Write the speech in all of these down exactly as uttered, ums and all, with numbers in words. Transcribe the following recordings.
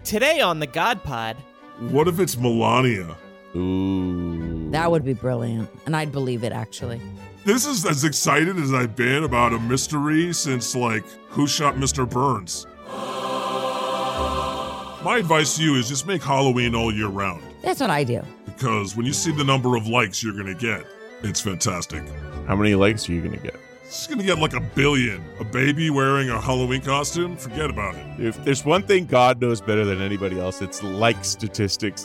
Today on the God Pod. What if it's Melania? Ooh. That would be brilliant, and I'd believe it, actually. This is as excited as I've been about a mystery since, like, Who Shot Mister Burns? My advice to you is just make Halloween all year round. That's what I do. Because when you see the number of likes you're gonna get, it's fantastic. How many likes are you gonna get? It's gonna get like a billion. A baby wearing a Halloween costume? Forget about it. If there's one thing God knows better than anybody else, it's like statistics.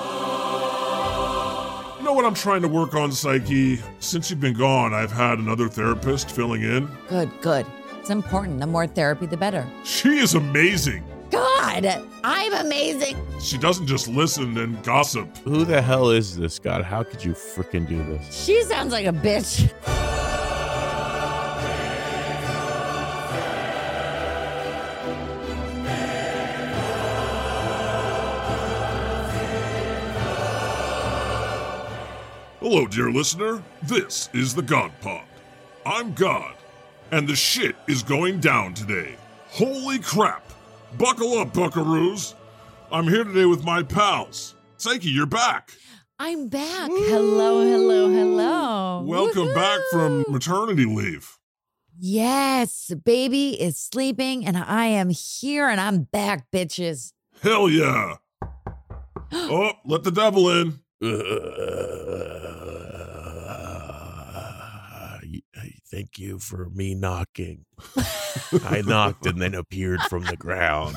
You know what I'm trying to work on, Psyche? Since you've been gone, I've had another therapist filling in. Good, good. It's important. The more therapy, the better. She is amazing. God, I'm amazing. She doesn't just listen and gossip. Who the hell is this, God? How could you freaking do this? She sounds like a bitch. Hello, dear listener. This is the God Pod. I'm God, and the shit is going down today. Holy crap. Buckle up, buckaroos. I'm here today with my pals. Psyche, you're back. I'm back. Hello, hello, hello. Welcome Woohoo! back from maternity leave. Yes, baby is sleeping, and I am here, and I'm back, bitches. Hell yeah. Oh, let the devil in. Thank you for me knocking. I knocked and then appeared from the ground.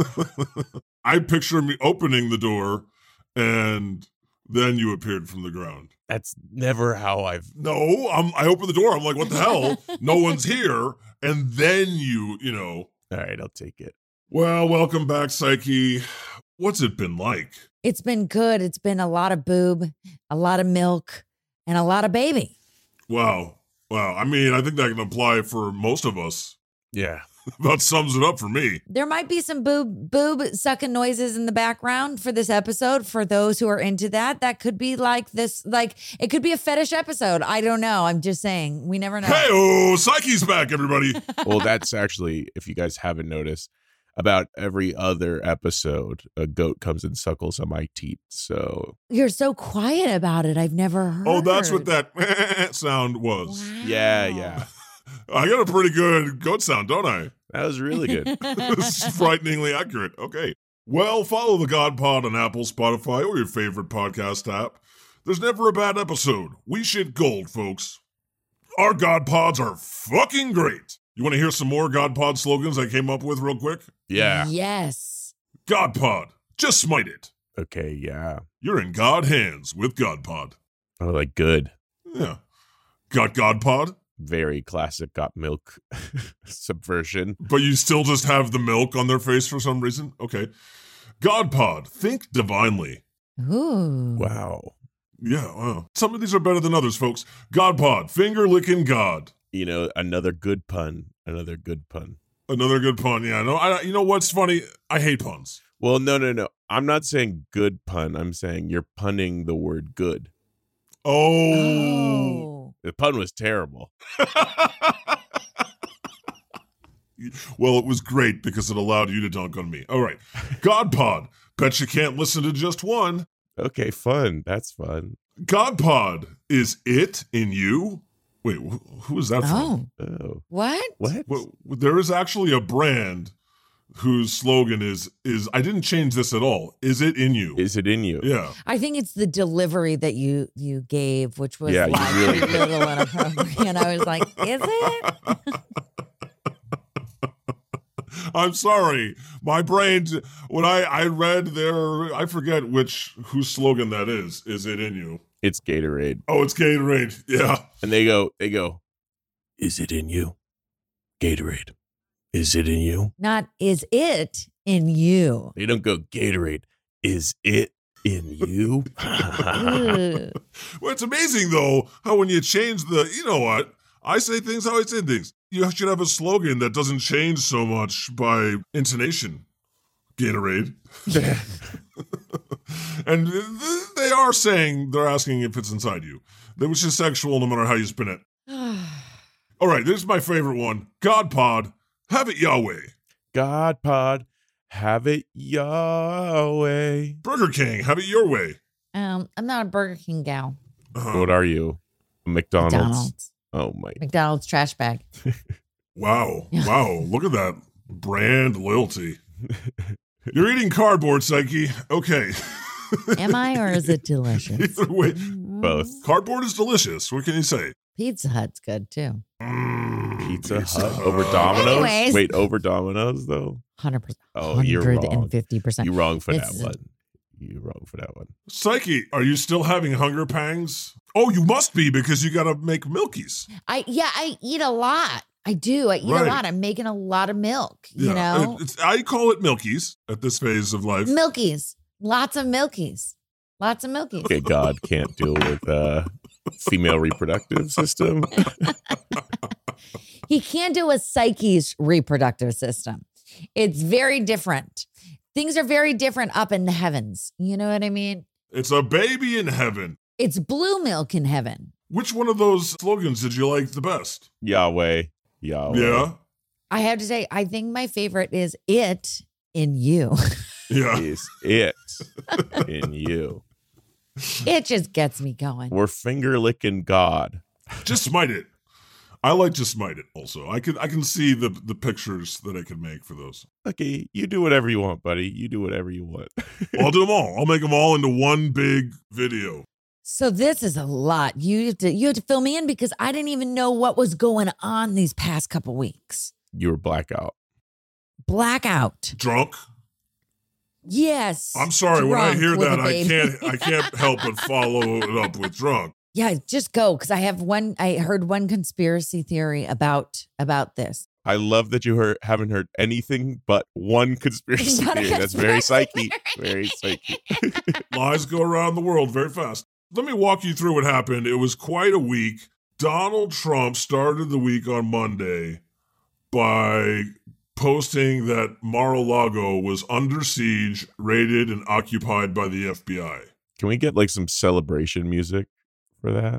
I picture me opening the door and then you appeared from the ground. That's never how I've... No, I'm, I open the door. I'm like, what the hell? No one's here. And then you, you know. All right, I'll take it. Well, welcome back, Psyche. What's it been like? It's been good. It's been a lot of boob, a lot of milk, and a lot of baby. Wow. Wow. I mean, I think that can apply for most of us. Yeah. That sums it up for me. There might be some boob boob sucking noises in the background for this episode. For those who are into that, that could be like this, like it could be a fetish episode. I don't know. I'm just saying. We never know. Hey, oh, Psyche's back, everybody. Well, that's actually, if you guys haven't noticed, about every other episode, a goat comes and suckles on my teeth. So You're so quiet about it. I've never heard. Oh, that's what that sound was. Wow. yeah, yeah. I got a pretty good goat sound, don't I? That was really good. It's frighteningly accurate. Okay. Well, follow the God Pod on Apple, Spotify, or your favorite podcast app. There's never a bad episode. We shit gold, folks. Our God Pods are fucking great. You want to hear some more God Pod slogans I came up with real quick? Yeah. Yes. God Pod, just smite it. Okay, yeah. You're in God hands with God Pod. Oh, like good. Yeah. Got God Pod? Very classic got milk subversion. But you still just have the milk on their face for some reason? Okay. God Pod, think divinely. Ooh. Wow. Yeah, wow. Some of these are better than others, folks. God Pod, finger licking God. You know, another good pun. Another good pun. Another good pun. Yeah, no, I, you know what's funny? I hate puns. Well, no, no, no. I'm not saying good pun. I'm saying you're punning the word good. Oh. Oh. The pun was terrible. Well, it was great because it allowed you to dunk on me. All right. God Pod, bet you can't listen to just one. Okay, fun. That's fun. God Pod, is it in you? Wait, wh- who is that from? Oh. Oh. What? What? Well, there is actually a brand whose slogan is, is I didn't change this at all. Is it in you? Is it in you? Yeah. I think it's the delivery that you you gave, which was Yeah, you like really a little inappropriate. And I was like, is it? I'm sorry. My brain, when I, I read their, I forget which, whose slogan that is. Is it in you? It's Gatorade. Oh, it's Gatorade. Yeah. And they go, they go, is it in you? Gatorade. Is it in you? Not is it in you? They don't go, Gatorade. Is it in you? Ugh. Well, it's amazing, though, how when you change the, you know what? I say things how I say things. You should have a slogan that doesn't change so much by intonation. Gatorade. And th- they are saying, they're asking if it's inside you. Which is sexual no matter how you spin it. All right, this is my favorite one. God Pod, have it Yahweh. God Pod, Have it Yahweh. Burger King, have it your way. Um, I'm not a Burger King gal. Uh-huh. What are you? McDonald's. McDonald's. Oh my. McDonald's trash bag. Wow. Wow. Look at that brand loyalty. You're eating cardboard, Psyche. Okay. Am I, or is it delicious? Either way, Both. cardboard is delicious. What can you say? Pizza Hut's good too. Mm, Pizza, Hut over Domino's. Anyways. Wait, over Domino's though. one hundred percent. Oh, you're wrong. one hundred fifty percent. You're wrong for This that is- one. You're wrong for that one. Psyche, are you still having hunger pangs? Oh, you must be because you got to make Milkies. I yeah, I eat a lot. I do. I eat Right. a lot. I'm making a lot of milk. You Yeah, know, it- it's, I call it Milkies at this phase of life. milkies. Lots of milkies. Lots of milkies. Okay, God can't deal with uh female reproductive system. He can't do a Psyche's reproductive system. It's very different. Things are very different up in the heavens. You know what I mean? It's a baby in heaven. It's blue milk in heaven. Which one of those slogans did you like the best? Yahweh. Yahweh. Yeah. I have to say, I think my favorite is it in you. Yeah. Is it in you? It just gets me going. We're finger licking God. Just smite it. I like to smite it also. I can I can see the the pictures that I could make for those. Okay, you do whatever you want, buddy. You do whatever you want. I'll do them all. I'll make them all into one big video. So this is a lot. You have to you have to fill me in because I didn't even know what was going on these past couple weeks. You were blackout. Blackout. Drunk. Yes. I'm sorry. When I Drunk hear with that, a I baby. can't I can't help but follow it up with drunk. Yeah, just go because I have one. I heard one conspiracy theory about about this. I love that you heard, haven't heard anything but one conspiracy Not a theory. That's very conspiracy psyche. Very psyche. Lies go around the world very fast. Let me walk you through what happened. It was quite a week. Donald Trump started the week on Monday by posting that Mar-a-Lago was under siege, raided, and occupied by the F B I. Can we get like some celebration music for that?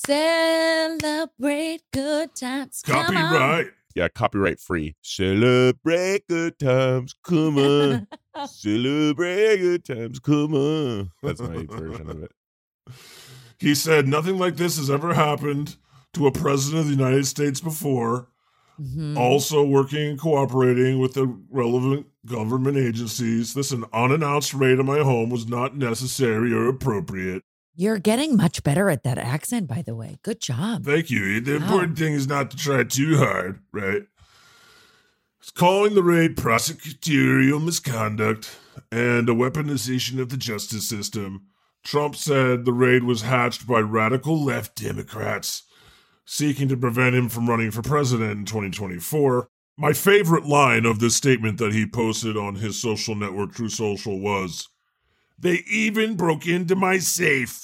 Celebrate good times. Come on. Copyright. Yeah, copyright free. Celebrate good times, come on. Celebrate good times, come on. That's my version of it. He said nothing like this has ever happened to a president of the United States before. Mhm. Also working and cooperating with the relevant government agencies. This an unannounced raid on my home was not necessary or appropriate. You're getting much better at that accent, by the way. Good job. Thank you. The Wow. important thing is not to try too hard, right? It's calling the raid prosecutorial misconduct and a weaponization of the justice system. Trump said the raid was hatched by radical left Democrats seeking to prevent him from running for president in twenty twenty-four. My favorite line of this statement that he posted on his social network, True Social, was, "They even broke into my safe."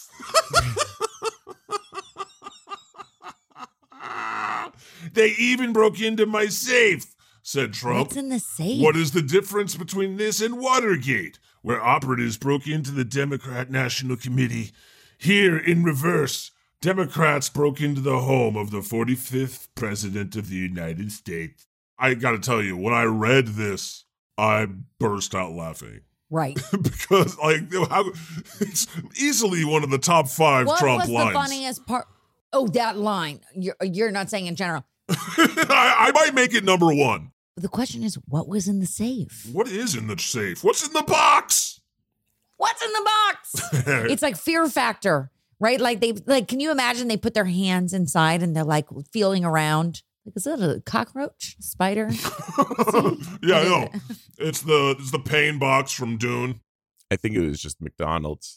They even broke into my safe, said Trump. What's in the safe? What is the difference between this and Watergate, where operatives broke into the Democrat National Committee? Here, in reverse, Democrats broke into the home of the forty-fifth President of the United States. I gotta tell you, when I read this, I burst out laughing. Right. Because, like, how, it's easily one of the top five What Trump was lines. the funniest part? Oh, that line. You're you're not saying in general. I, I might make it number one. But the question is, what was in the safe? What is in the safe? What's in the box? What's in the box? It's like Fear Factor, right? Like they like. Can you imagine they put their hands inside and they're like feeling around? Like, is that a cockroach, spider? Yeah, I know. It's the it's the pain box from Dune. I think it was just McDonald's.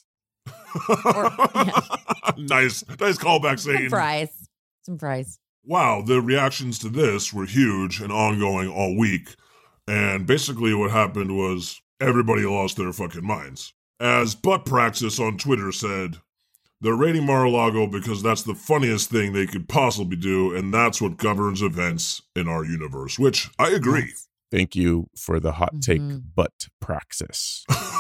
Nice, nice callback, Some Satan. fries. Some fries. Wow, the reactions to this were huge and ongoing all week. And basically what happened was everybody lost their fucking minds. As Butt Praxis on Twitter said, they're raiding Mar-a-Lago because that's the funniest thing they could possibly do, and that's what governs events in our universe, which I agree. Thank you for the hot take Mhm. butt praxis.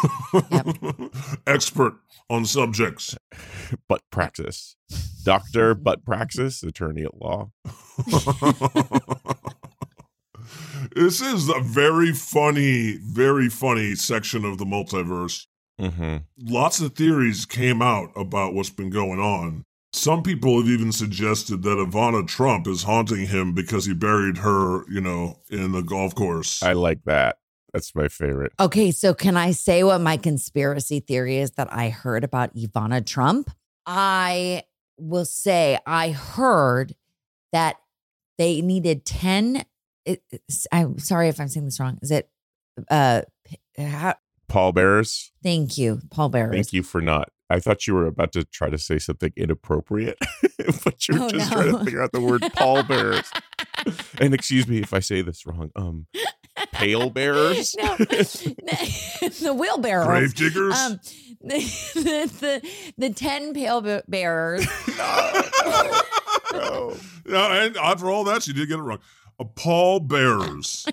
Expert on subjects. Butt praxis. Doctor Butt Praxis, attorney at law. This is a very funny, very funny section of the multiverse. Mm-hmm. Lots of theories came out about what's been going on. Some people have even suggested that Ivana Trump is haunting him because he buried her, you know, in the golf course. I like that. That's my favorite. Okay, so can I say what my conspiracy theory is that I heard about Ivana Trump? I will say I heard that they needed ten. It, I'm sorry if I'm saying this wrong. Is it? Uh, how, Pallbearers. Thank you, pallbearers. Thank you for not. I thought you were about to try to say something inappropriate, but you're Oh, just no. trying to figure out the word pallbearers. And excuse me if I say this wrong. Um, pale bearers. No, the wheelbarrow. Grave diggers? Um, the, the, the, the ten pale be- bearers. No. No, and after all that, she did get it wrong. A pallbearers.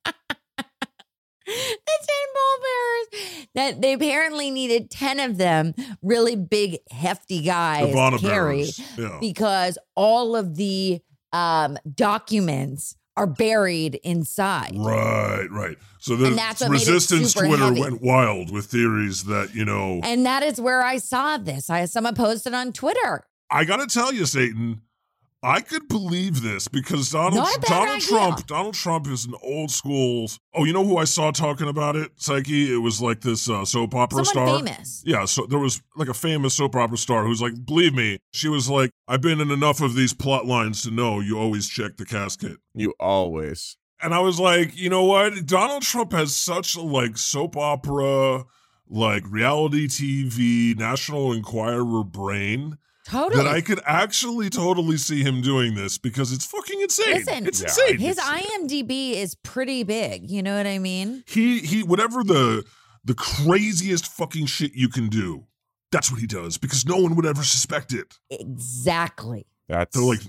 The ten pallbearers. That they apparently needed ten of them, really big, hefty guys Ivana to carry, bearers. Yeah. because all of the um, documents are buried inside. Right, right. So the And that's what made it Resistance super Twitter heavy. went wild with theories that, you know, And that is where I saw this. I someone posted on Twitter. I got to tell you, Satan, I could believe this because Donald Not a bad Donald idea. Trump Donald Trump is an old school. Oh, you know who I saw talking about it, Psyche? It was like this uh, soap opera Someone star. famous. Yeah, so there was like a famous soap opera star who's like, believe me, she was like, I've been in enough of these plot lines to know you always check the casket. You always. And I was like, you know what? Donald Trump has such a like soap opera, like reality T V, National Enquirer brain Totally. that I could actually totally see him doing this because it's fucking insane. Listen, it's Yeah, insane. His It's- IMDb is pretty big. You know what I mean? he he whatever the the craziest fucking shit you can do, that's what he does because no one would ever suspect it. Exactly. That's They're like,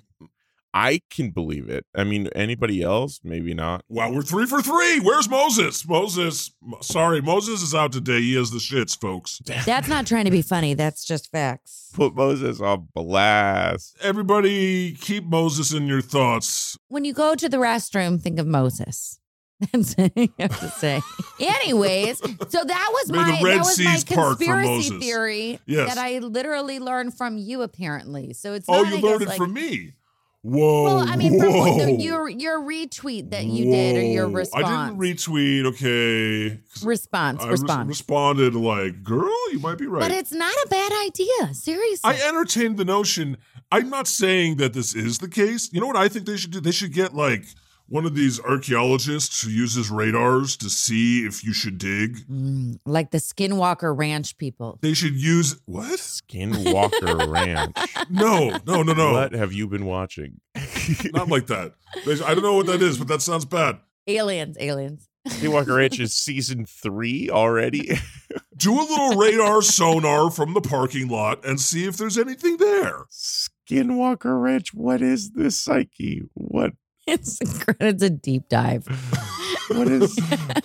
I can believe it. I mean, anybody else? Maybe not. wow, we're three for three. Where's Moses? Moses, sorry, Moses is out today. He has the shits, folks. That's not trying to be funny. That's just facts. Put Moses on blast. Everybody, keep Moses in your thoughts. When you go to the restroom, think of Moses. That's what you have to say. Anyways, so that was May my the Red that was my Seas part for conspiracy Moses. theory Yes. that I literally learned from you. Apparently, so it's Oh, not, you I learned guess, it like- from me. Whoa. Well, I mean, from whoa. the, your your retweet that you did or your Whoa. response. I didn't retweet, okay. response. I res- response. responded like, girl, you might be right. But it's not a bad idea. Seriously. I entertained the notion. I'm not saying that this is the case. You know what I think they should do? They should get like one of these archaeologists who uses radars to see if you should dig. Mm, like the Skinwalker Ranch people. They should use what? Skinwalker Ranch. No, no, no, no. What have you been watching? Not like that. They- I don't know what that is, but that sounds bad. Aliens, aliens. Skinwalker Ranch is season three already. Do a little radar sonar from the parking lot and see if there's anything there. Skinwalker Ranch. What is this, Psyche? What? It's it's a deep dive. What is?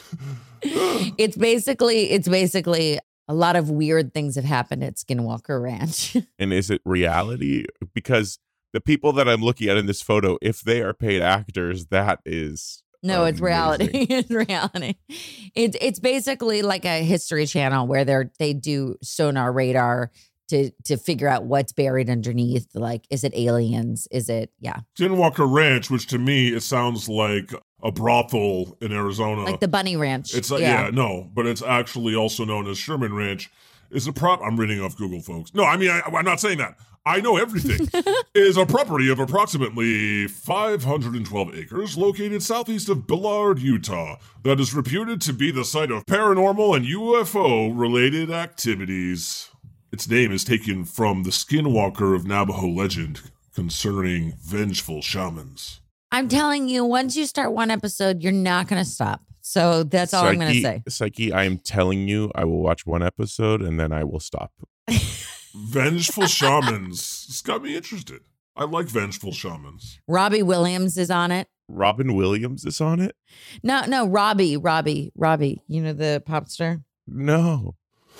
It's basically it's basically a lot of weird things have happened at Skinwalker Ranch. And is it reality? Because the people that I'm looking at in this photo, if they are paid actors, that is No, it's amazing. reality. It's reality. It's it's basically like a History Channel where they're they do sonar radar to to figure out what's buried underneath. Like, is it aliens? Is it yeah? Skinwalker Ranch, which to me it sounds like a brothel in Arizona. Like the Bunny Ranch. It's like, yeah. no, but it's actually also known as Sherman Ranch. Is a prop. I'm reading off Google, folks. No, I mean I, I'm not saying that. I know everything. Is a property of approximately five hundred twelve acres located southeast of Billard, Utah, that is reputed to be the site of paranormal and U F O related activities. Its name is taken from the Skinwalker of Navajo legend concerning vengeful shamans. I'm telling you, once you start one episode, you're not going to stop. So that's all I'm going to say. Psyche, I am telling you, I will watch one episode and then I will stop. Vengeful shamans. It's got me interested. I like vengeful shamans. Robbie Williams is on it. Robin Williams is on it? No, no, Robbie, Robbie, Robbie. You know the pop star? No.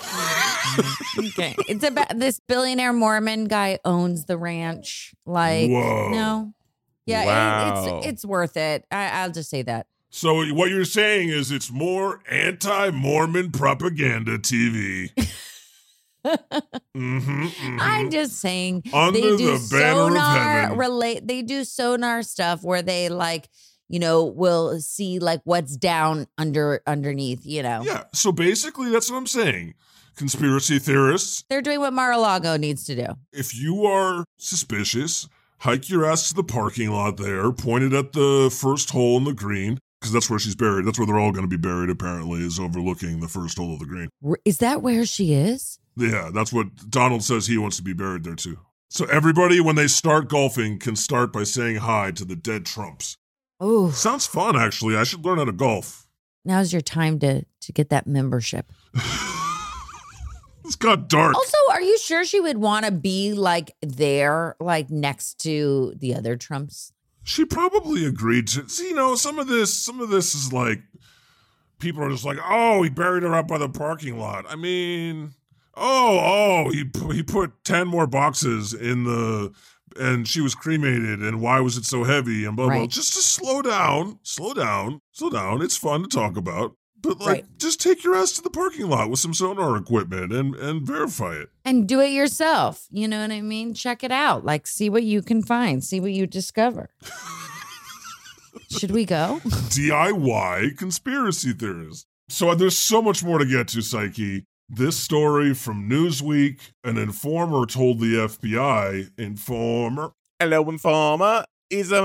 Okay. It's about this billionaire Mormon guy owns the ranch. Like, Whoa. no. Yeah, it- Wow. it's it's worth it. I, I'll just say that. So what you're saying is it's more anti-Mormon propaganda T V. mm-hmm, mm-hmm. I'm just saying Under they do the banner of sonar heaven. relate. They do sonar stuff where they like, you know, will see like what's down under underneath. You know, Yeah, so basically that's what I'm saying. Conspiracy theorists, they're doing what Mar-a-Lago needs to do. if you are suspicious, hike your ass to the parking lot there, point it at the first hole in the green, because that's where she's buried. That's where they're all going to be buried, apparently, is overlooking the first hole of the green. R- Is that where she is? Yeah, that's what Donald says he wants to be buried there, too. So everybody, when they start golfing, can start by saying hi to the dead Trumps. Oh, Sounds fun, actually. I should learn how to golf. now's your time to to get that membership. It's got dark. Also, are you sure she would want to be like there, like next to the other Trumps? She probably agreed to. See, you know, some of this, some of this is like, people are just like, oh, he buried her up by the parking lot. I mean, oh, oh, he he put ten more boxes in the, and she was cremated, and why was it so heavy, and blah blah. Right. Just to slow down, slow down, slow down. It's fun to talk about, but like, Right. just take your ass to the parking lot with some sonar equipment and and verify it. And do it yourself. You know what I mean? Check it out. Like, see what you can find. See what you discover. Should we go? D I Y conspiracy theorist. So there's so much more to get to, Psyche. This story from Newsweek, an informer told the F B I, informer, Hello, informer. Is a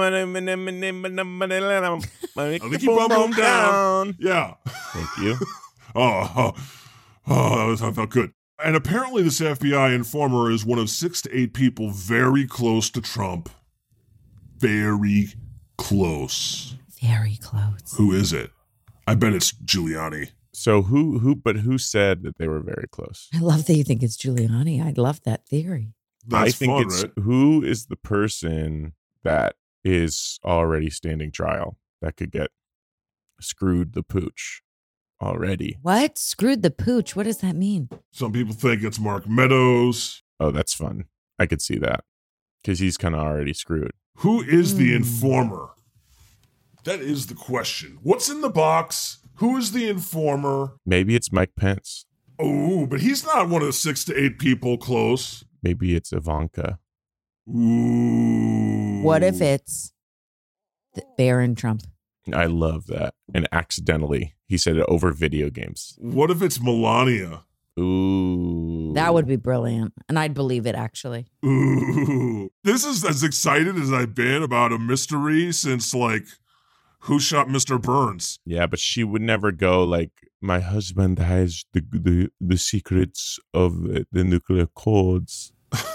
keep on going down. Yeah. Thank you. Oh, oh, oh, that, was, that felt good. And apparently this F B I informer is one of six to eight people very close to Trump. Very close. Very close. Who is it? I bet it's Giuliani. So who who but who said that they were very close? I love that you think it's Giuliani. I love that theory. That's I think fun, it's right? who is the person that is already standing trial that could get screwed the pooch already. What? Screwed the pooch. What does that mean? Some people think it's Mark Meadows. Oh, that's fun. I could see that because he's kind of already screwed. Who is the Hmm. informer? That is the question. What's in the box? Who is the informer? Maybe it's Mike Pence. Oh, but he's not one of the six to eight people close. Maybe it's Ivanka. Ooh. What if it's the Barron Trump? I love that. And accidentally, he said it over video games. What if it's Melania? Ooh. That would be brilliant. And I'd believe it, actually. Ooh. This is as excited as I've been about a mystery since, like, Who Shot Mister Burns? Yeah, but she would never go like, my husband has the the, the secrets of the nuclear codes.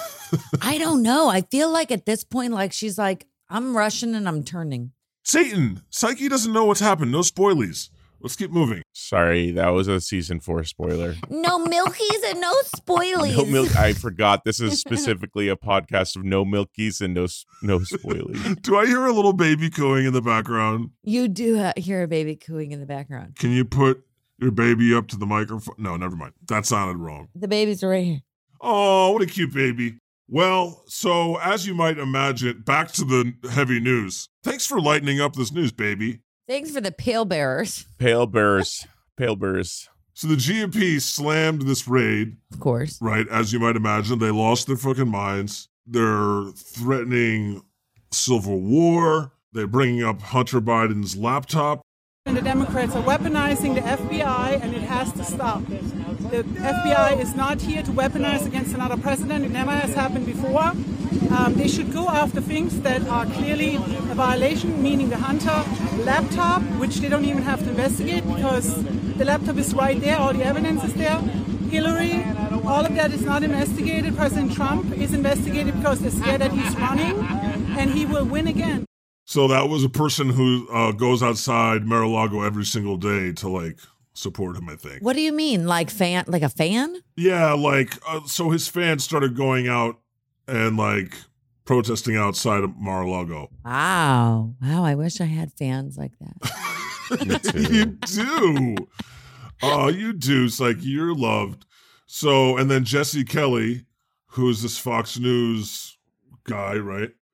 I don't know. I feel like at this point, like she's like, I'm Russian and I'm turning. Satan! Psyche doesn't know what's happened. No spoilies. Let's keep moving. Sorry, that was a season four spoiler. No milkies and no spoilies. No milk. I forgot. This is specifically a podcast of no milkies and no s- no spoilies. Do I hear a little baby cooing in the background? You do uh, hear a baby cooing in the background. Can you put your baby up to the microphone? No, never mind. That sounded wrong. The babies are right here. Oh, what a cute baby. Well, so as you might imagine, back to the heavy news. Thanks for lightening up this news, baby. Thanks for the pale bearers. Pale bears. Pale bears. So the G O P slammed this raid, Of course. right? As you might imagine, they lost their fucking minds. They're threatening civil war. They're bringing up Hunter Biden's laptop. And the Democrats are weaponizing the F B I, and it has to stop. The F B I is not here to weaponize against another president. It never has happened before. Um, they should go after things that are clearly a violation, meaning the Hunter laptop, which they don't even have to investigate because the laptop is right there, all the evidence is there. Hillary, all of that is not investigated. President Trump is investigated because they're scared that he's running, and he will win again. So that was a person who uh, goes outside Mar-a-Lago every single day to, like, support him, I think. What do you mean? Like fan? Like a fan? Yeah, like, uh, so his fans started going out and, like, protesting outside of Mar-a-Lago. Wow. Wow. I wish I had fans like that. Me too. You do. Oh, you do. It's like, you're loved. So, and then Jesse Kelly, who's this Fox News guy, right?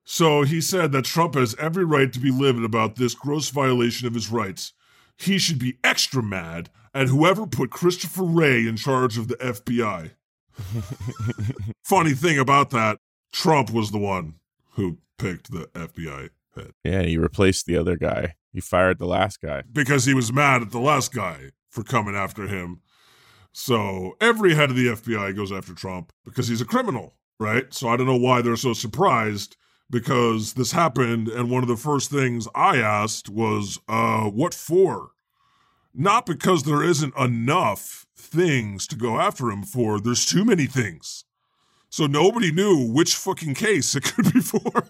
So he said that Trump has every right to be livid about this gross violation of his rights. He should be extra mad at whoever put Christopher Wray in charge of the F B I. Funny thing about that, Trump was the one who picked the F B I head. Yeah, he replaced the other guy. He fired the last guy. Because he was mad at the last guy for coming after him. So every head of the F B I goes after Trump because he's a criminal, right? So I don't know why they're so surprised, because this happened, and one of the first things I asked was, uh, what for? Not because there isn't enough things to go after him for. There's too many things. So nobody knew which fucking case it could be for.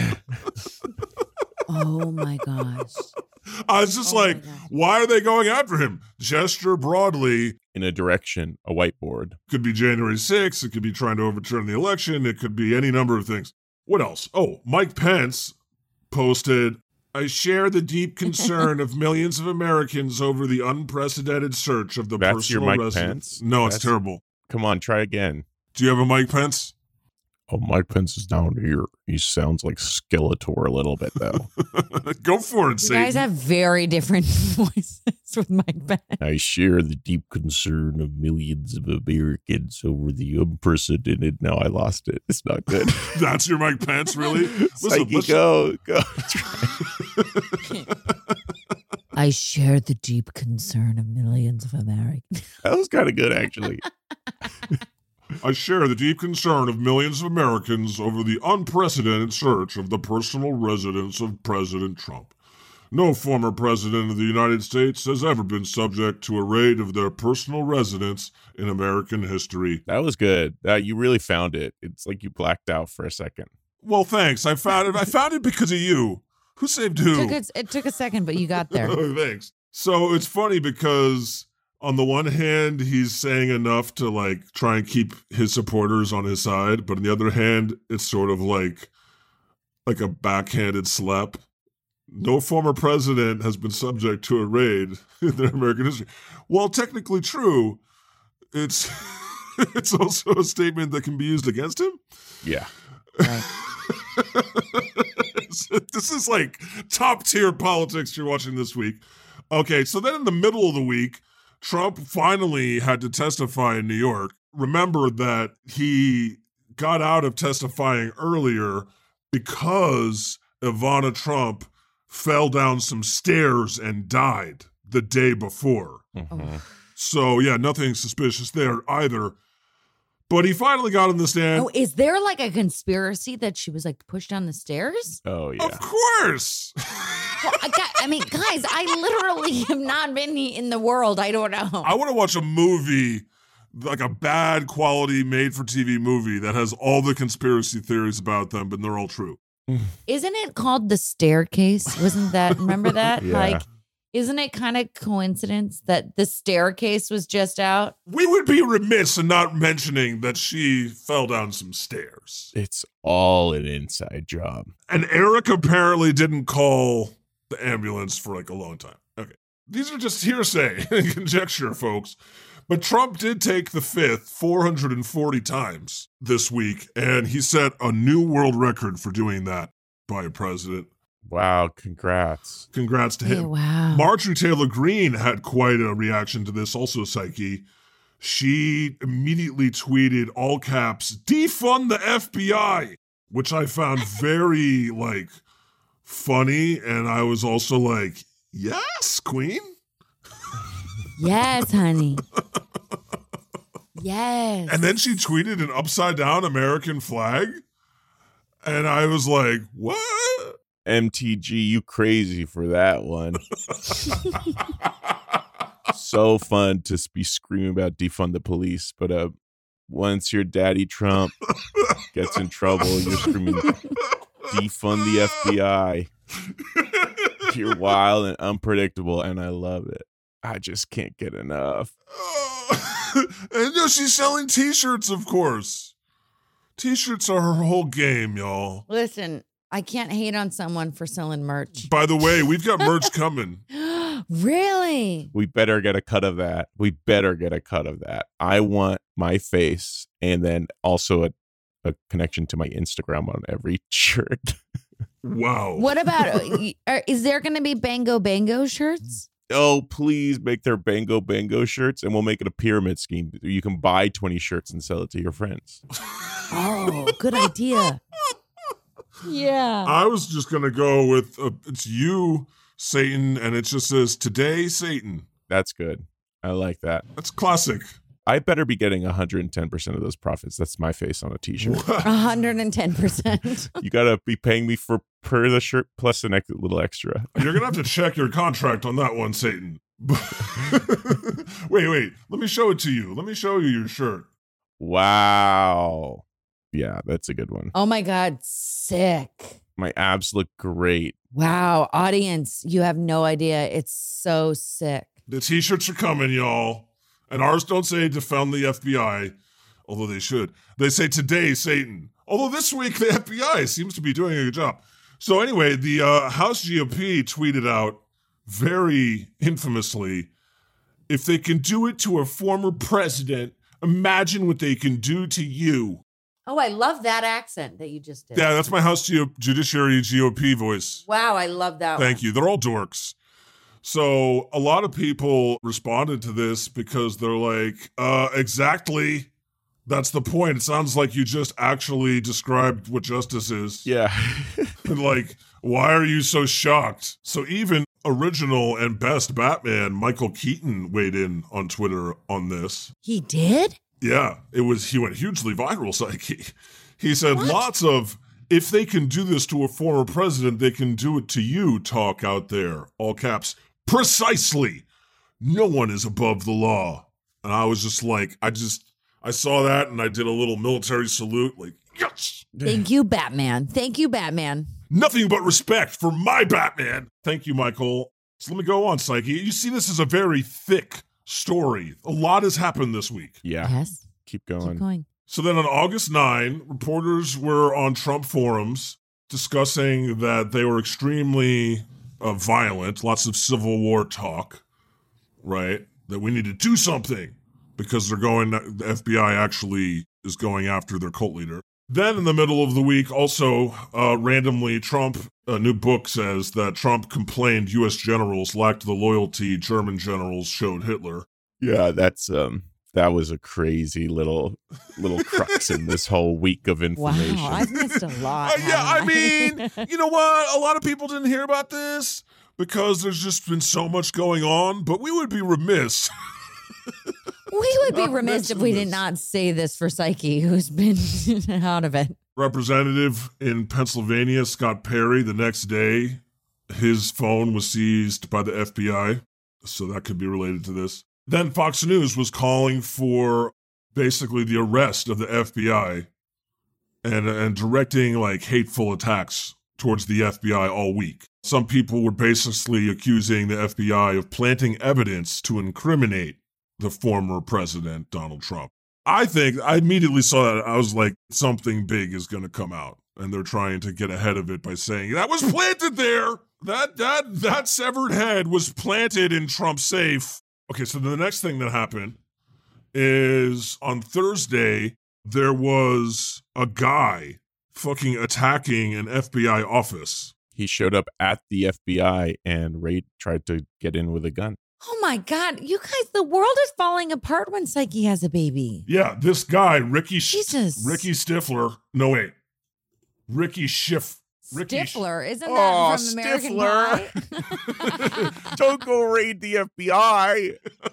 Oh my gosh. I was just Oh like, why are they going after him? Gesture broadly. In a direction, a whiteboard. Could be January sixth. It could be trying to overturn the election. It could be any number of things. What else? Oh, Mike Pence posted, I share the deep concern of millions of Americans over the unprecedented search of the That's personal your Mike residence. Pence? No, it's That's- terrible. Come on, try again. Do you have a Mike Pence? Oh, Mike Pence is down here. He sounds like Skeletor a little bit, though. Go for it, You Satan. guys have very different voices with Mike Pence. I share the deep concern of millions of Americans over the unprecedented. No, I lost it. It's not good. That's your Mike Pence, really? Listen, Psyche, let's- go, go. I share the deep concern of millions of Americans. That was kind of good, actually. I share the deep concern of millions of Americans over the unprecedented search of the personal residence of President Trump. No former president of the United States has ever been subject to a raid of their personal residence in American history. That was good. That you really found it. It's like you blacked out for a second. Well, thanks. I found it. I found it because of you. Who saved who? It took, a, it took a second, but you got there. Oh, thanks. So it's funny because on the one hand, he's saying enough to like try and keep his supporters on his side, but on the other hand, it's sort of like like a backhanded slap. No former president has been subject to a raid in their American history. While technically true, it's it's also a statement that can be used against him. Yeah. Right. This is like top tier politics you're watching this week. Okay, so then in the middle of the week, Trump finally had to testify in New York. Remember that he got out of testifying earlier because Ivana Trump fell down some stairs and died the day before. Mm-hmm. So, yeah, nothing suspicious there either. But he finally got on the stand. Oh, is there like a conspiracy that she was like pushed down the stairs? Oh, yeah. Of course. Well, I, got, I mean, guys, I literally have not been in the world. I don't know. I want to watch a movie, like a bad quality made-for-T V movie that has all the conspiracy theories about them, but they're all true. Isn't it called The Staircase? Wasn't that, remember that? Yeah. Like, isn't it kind of coincidence that The Staircase was just out? We would be remiss in not mentioning that she fell down some stairs. It's all an inside job. And Eric apparently didn't call the ambulance for like a long time. Okay. These are just hearsay and conjecture, folks. But Trump did take the fifth four hundred forty times this week, and he set a new world record for doing that by a president. Wow, congrats. Congrats to Yeah, him. wow. Marjorie Taylor Greene had quite a reaction to this also, Psyche. She immediately tweeted all caps, defund the F B I, which I found very, like, funny. And I was also like, yes, queen. Yes, honey. Yes. And then she tweeted an upside down American flag. And I was like, what? M T G, you crazy for that one. So fun to be screaming about defund the police, but uh, once your daddy Trump gets in trouble, you're screaming defund the F B I. You're wild and unpredictable, and I love it. I just can't get enough. And no, she's selling t-shirts, of course. T-shirts are her whole game, y'all. Listen, I can't hate on someone for selling merch. By the way, we've got merch coming. Really? We better get a cut of that. We better get a cut of that. I want my face and then also a a connection to my Instagram on every shirt. Wow. What about, are, is there going to be Bango Bango shirts? Oh, please make their Bango Bango shirts, and we'll make it a pyramid scheme. You can buy twenty shirts and sell it to your friends. Oh, good idea. Yeah. I was just going to go with, uh, it's you, Satan, and it just says, today, Satan. That's good. I like that. That's classic. I better be getting one hundred ten percent of those profits. That's my face on a t-shirt. one hundred ten percent. You got to be paying me for per the shirt plus a ex- little extra. You're going to have to check your contract on that one, Satan. wait, wait. Let me show it to you. Let me show you your shirt. Wow. Yeah, that's a good one. Oh my God. Sick. My abs look great. Wow. Audience, you have no idea. It's so sick. The t-shirts are coming, y'all. And ours don't say defund the F B I, although they should. They say today, Satan. Although this week, the F B I seems to be doing a good job. So anyway, the uh, House G O P tweeted out very infamously, if they can do it to a former president, imagine what they can do to you. Oh, I love that accent that you just did. Yeah, that's my House G O- Judiciary G O P voice. Wow, I love that Thank one. you. They're all dorks. So a lot of people responded to this because they're like, uh, exactly. That's the point. It sounds like you just actually described what justice is. Yeah. And like, why are you so shocked? So even original and best Batman, Michael Keaton, weighed in on Twitter on this. He did? Yeah, it was, he went hugely viral, Psyche. He said What? lots of, if they can do this to a former president, they can do it to you talk out there. All caps. Precisely. No one is above the law. And I was just like, I just, I saw that and I did a little military salute, like, yes! Thank you, Batman. Thank you, Batman. Nothing but respect for my Batman. Thank you, Michael. So let me go on, Psyche. You see, this is a very thick story. A lot has happened this week. Yeah. Yes. Keep going. Keep going. So then on August ninth, reporters were on Trump forums discussing that they were extremely uh, violent, lots of Civil War talk, right? That we need to do something because they're going, the F B I actually is going after their cult leader. Then in the middle of the week, also uh, randomly, Trump, a new book says that Trump complained U S generals lacked the loyalty German generals showed Hitler. Yeah, that's um that was a crazy little little crux in this whole week of information. Wow, I've missed a lot. Uh, yeah, I haven't mean, you know what? A lot of people didn't hear about this because there's just been so much going on, but we would be remiss. We would be Not remiss if we mention did this. not say this for Psyche, who's been out of it. Representative in Pennsylvania, Scott Perry, the next day, his phone was seized by the F B I, so that could be related to this. Then Fox News was calling for basically the arrest of the F B I and, and directing like hateful attacks towards the F B I all week. Some people were basically accusing the F B I of planting evidence to incriminate the former president, Donald Trump. I think I immediately saw that. I was like, something big is going to come out. And they're trying to get ahead of it by saying, that was planted there. That, that, that severed head was planted in Trump's safe. Okay, so the next thing that happened is on Thursday, there was a guy fucking attacking an F B I office. He showed up at the F B I and Ray tried to get in with a gun. Oh my God, you guys, the world is falling apart when Psyche has a baby. Yeah, this guy, Ricky Sh- Jesus. Ricky Stifler. No, wait. Ricky Schiff. Ricky Stifler, isn't that Oh, from American Stifler. Pie? Don't go raid the F B I.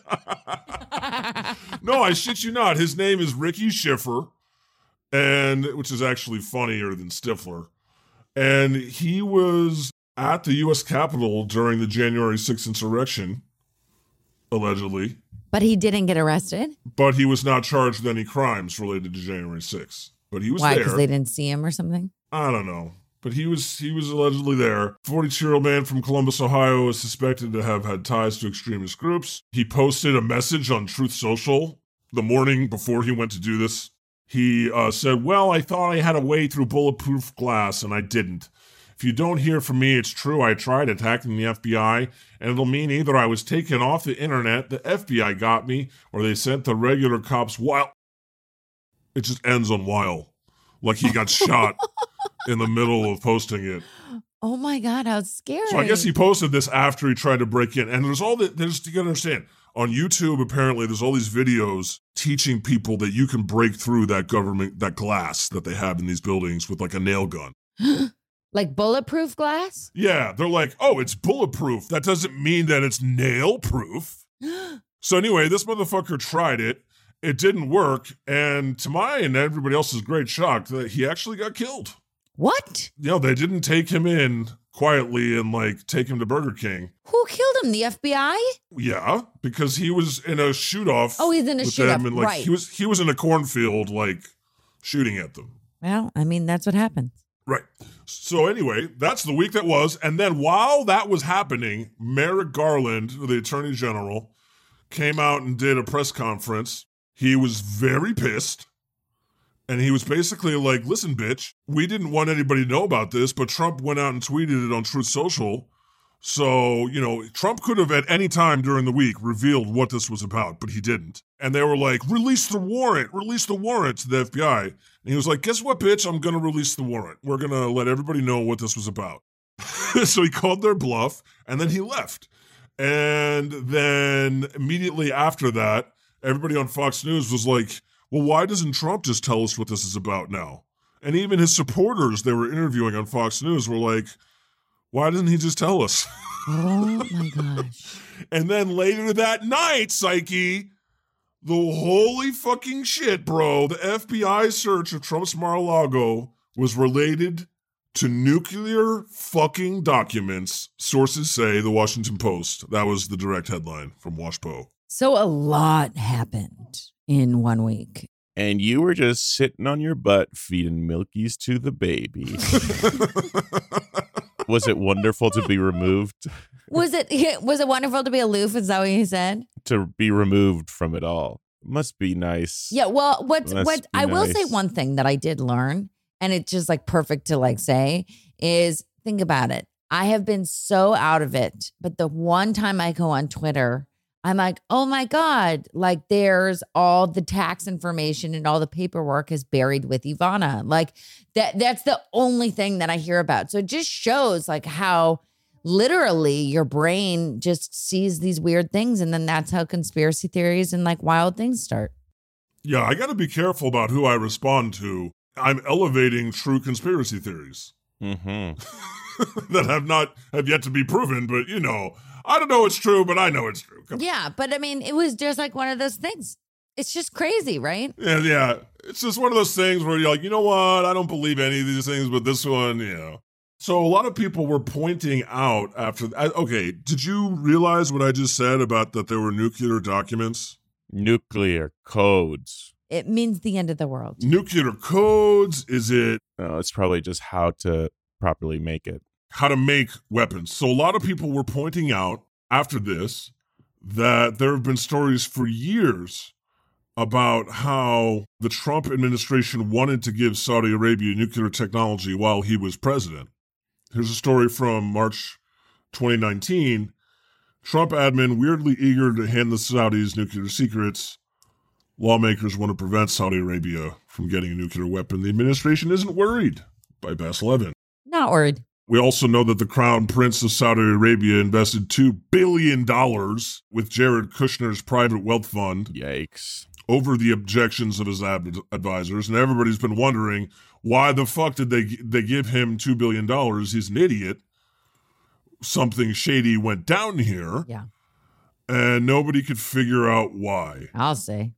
No, I shit you not. His name is Ricky Schiffer, and which is actually funnier than Stifler. And he was at the U S Capitol during the January sixth insurrection, allegedly, But he didn't get arrested? but he was not charged with any crimes related to January sixth. But he was Why? there. Because they didn't see him or something? I don't know. But he was he was allegedly there. forty-two-year-old man from Columbus, Ohio is suspected to have had ties to extremist groups. He posted a message on Truth Social the morning before he went to do this. He uh, said, well, I thought I had a way through bulletproof glass, and I didn't. If you don't hear from me, it's true. I tried attacking the F B I, and it'll mean either I was taken off the internet, the F B I got me, or they sent the regular cops wild. It just ends on while. like he got shot in the middle of posting it. Oh my God, how scary. So I guess he posted this after he tried to break in. And there's all that, there's, you gotta understand, on YouTube, apparently, there's all these videos teaching people that you can break through that government, that glass that they have in these buildings with like a nail gun. Like bulletproof glass? Yeah, they're like, oh, it's bulletproof. That doesn't mean that it's nail proof. So anyway, this motherfucker tried it. It didn't work. And to my and everybody else's great shock, that he actually got killed. What? You know, they didn't take him in quietly and like take him to Burger King. Who killed him? The F B I? Yeah, because he was in a shoot off. Oh, he's in a with shoot-off, them, and, like, right. He was he was in a cornfield, like shooting at them. Well, I mean, that's what happens. Right. So anyway, that's the week that was. And then while that was happening, Merrick Garland, the Attorney General, came out and did a press conference. He was very pissed. And he was basically like, listen, bitch, we didn't want anybody to know about this, but Trump went out and tweeted it on Truth Social. So, you know, Trump could have at any time during the week revealed what this was about, but he didn't. And they were like, release the warrant, release the warrant to the F B I. And he was like, guess what, bitch? I'm going to release the warrant. We're going to let everybody know what this was about. So he called their bluff, and then he left. And then immediately after that, everybody on Fox News was like, well, why doesn't Trump just tell us what this is about now? And even his supporters they were interviewing on Fox News were like, why doesn't he just tell us? Oh, my gosh. And then later that night, Psyche, the holy fucking shit, bro, the F B I search of Trump's Mar-a-Lago was related to nuclear fucking documents, sources say, the Washington Post. That was the direct headline from WashPo. So a lot happened in one week. And you were just sitting on your butt feeding Milkies to the baby. Was it wonderful to be removed? Was it was it wonderful to be aloof? Is that what you said? To be removed from it all. Must be nice. Yeah, well, what Must what be I will nice. say one thing that I did learn, and it's just like perfect to like say, is think about it. I have been so out of it, but the one time I go on Twitter, I'm like, oh my God, like there's all the tax information and all the paperwork is buried with Ivana. Like that that's the only thing that I hear about. So it just shows like how literally your brain just sees these weird things, and then that's how conspiracy theories and like wild things start. Yeah, I got to be careful about who I respond to. I'm elevating true conspiracy theories Mm-hmm. that have not have yet to be proven, but you know, I don't know it's true, but I know it's true. Come Yeah, but I mean, it was just like one of those things. It's just crazy, right? Yeah, yeah. It's just one of those things where you're like, you know what? I don't believe any of these things, but this one, you know. So a lot of people were pointing out after, okay, did you realize what I just said about that there were nuclear documents? Nuclear codes. It means the end of the world. Nuclear codes? Is it No, it's probably just how to properly make it. how to make weapons? So a lot of people were pointing out after this that there have been stories for years about how the Trump administration wanted to give Saudi Arabia nuclear technology while he was president. Here's a story from March twenty nineteen. Trump admin weirdly eager to hand the Saudis nuclear secrets. Lawmakers want to prevent Saudi Arabia from getting a nuclear weapon. The administration isn't worried, by Bas Levin. Not worried. We also know that the Crown Prince of Saudi Arabia invested two billion dollars with Jared Kushner's private wealth fund Yikes. over the objections of his ad- advisors. And everybody's been wondering, why the fuck did they they give him two billion dollars? He's an idiot. Something shady went down here. Yeah, And nobody could figure out why. I'll say.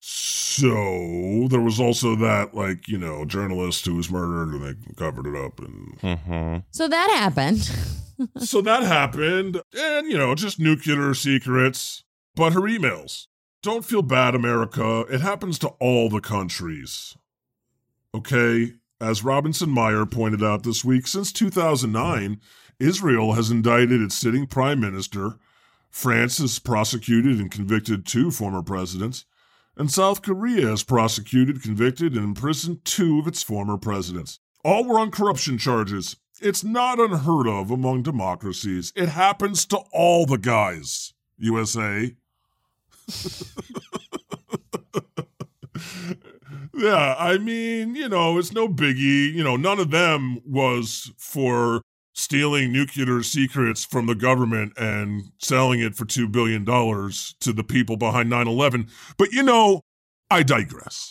So there was also that, like, you know, journalist who was murdered and they covered it up. And Mm-hmm. So that happened. so that happened. And, you know, just nuclear secrets. But her emails. Don't feel bad, America. It happens to all the countries. Okay? As Robinson Meyer pointed out this week, since two thousand nine, Israel has indicted its sitting prime minister. France has prosecuted and convicted two former presidents. And South Korea has prosecuted, convicted, and imprisoned two of its former presidents. All were on corruption charges. It's not unheard of among democracies. It happens to all the guys, U S A. Yeah, I mean, you know, it's no biggie. You know, none of them was for stealing nuclear secrets from the government and selling it for two billion dollars to the people behind nine eleven. But, you know, I digress.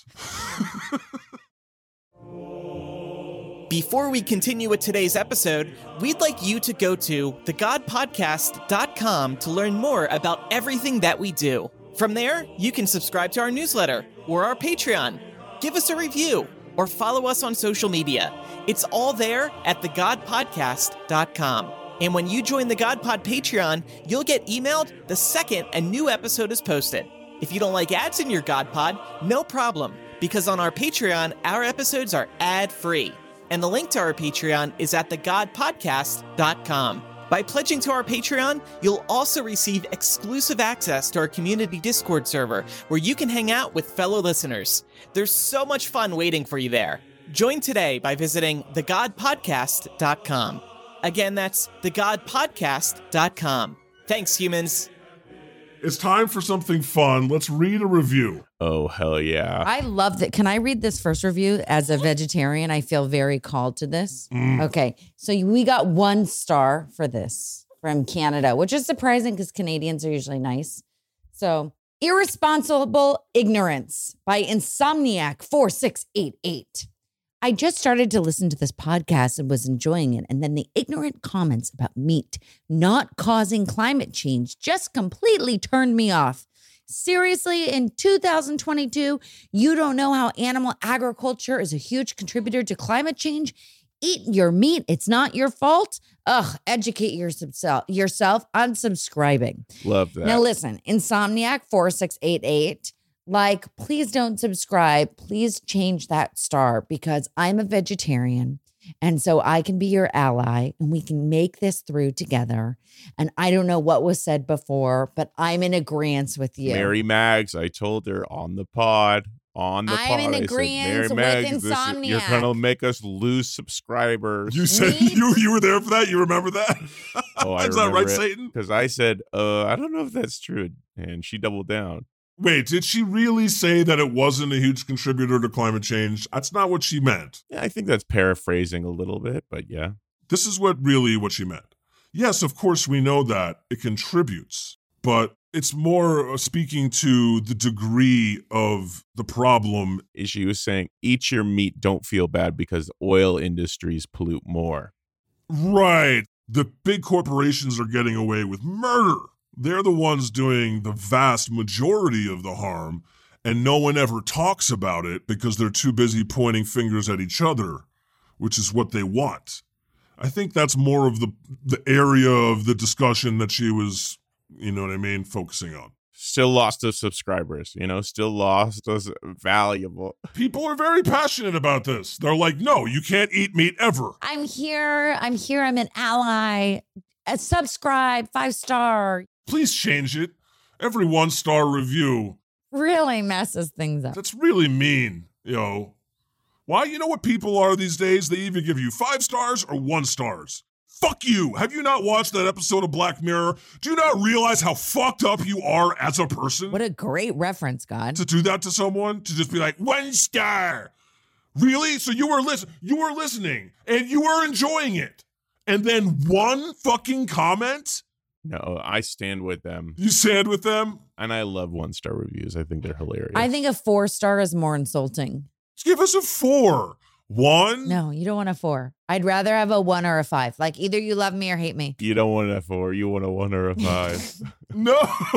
Before we continue with today's episode, we'd like you to go to the god podcast dot com to learn more about everything that we do. From there, you can subscribe to our newsletter or our Patreon, give us a review, or follow us on social media. It's all there at the god podcast dot com. And when you join the GodPod Patreon, you'll get emailed the second a new episode is posted. If you don't like ads in your GodPod, no problem, because on our Patreon, our episodes are ad-free. And the link to our Patreon is at the god podcast dot com. By pledging to our Patreon, you'll also receive exclusive access to our community Discord server, where you can hang out with fellow listeners. There's so much fun waiting for you there. Join today by visiting the god podcast dot com. Again, that's the god podcast dot com. Thanks, humans. It's time for something fun. Let's read a review. Oh, hell yeah. I love that. Can I read this first review? As a vegetarian, I feel very called to this. Mm. Okay. So we got one star for this from Canada, which is surprising because Canadians are usually nice. So, Irresponsible Ignorance by Insomniac four six eight eight. I just started to listen to this podcast and was enjoying it. And then the ignorant comments about meat not causing climate change just completely turned me off. Seriously, in two thousand twenty-two, you don't know how animal agriculture is a huge contributor to climate change? Eat your meat. It's not your fault. Ugh, educate yourself. Yourself. Unsubscribing. Love that. Now listen, Insomniac four six eight eight. Like, please don't subscribe. Please change that star because I'm a vegetarian. And so I can be your ally and we can make this through together. And I don't know what was said before, but I'm in agreement with you. Mary Mags, I told her on the pod, on the I'm pod. in I said, agreement Mary with Mags, this is- Insomniac. You're going to make us lose subscribers. You said Meat? you you were there for that? You remember that? Oh, I Is that remember right, it. Satan? Because I said, uh, I don't know if that's true. And she doubled down. Wait, did she really say that it wasn't a huge contributor to climate change? That's not what she meant. Yeah, I think that's paraphrasing a little bit, but yeah. This is what really what she meant. Yes, of course, we know that it contributes, but it's more speaking to the degree of the problem. She was saying, eat your meat, don't feel bad because oil industries pollute more. Right. The big corporations are getting away with murder. They're the ones doing the vast majority of the harm, and no one ever talks about it because they're too busy pointing fingers at each other, which is what they want. I think that's more of the the area of the discussion that she was, you know what I mean, focusing on. Still lost us subscribers, you know, still lost us valuable. People are very passionate about this. They're like, no, you can't eat meat ever. I'm here. I'm here. I'm an ally. Uh, subscribe, five star. Please change it. Every one-star review. Really messes things up. That's really mean, yo. Why? You know what people are these days? They either give you five stars or one stars. Fuck you. Have you not watched that episode of Black Mirror? Do you not realize how fucked up you are as a person? What a great reference, God. To do that to someone? To just be like, one star. Really? So you were listen, you were listening and you were enjoying it. And then one fucking comment? No, I stand with them. You stand with them? And I love one-star reviews. I think they're hilarious. I think a four star is more insulting. Give us a four. One? No, you don't want a four. I'd rather have a one or a five. Like either you love me or hate me. You don't want a four. You want a one or a five. No.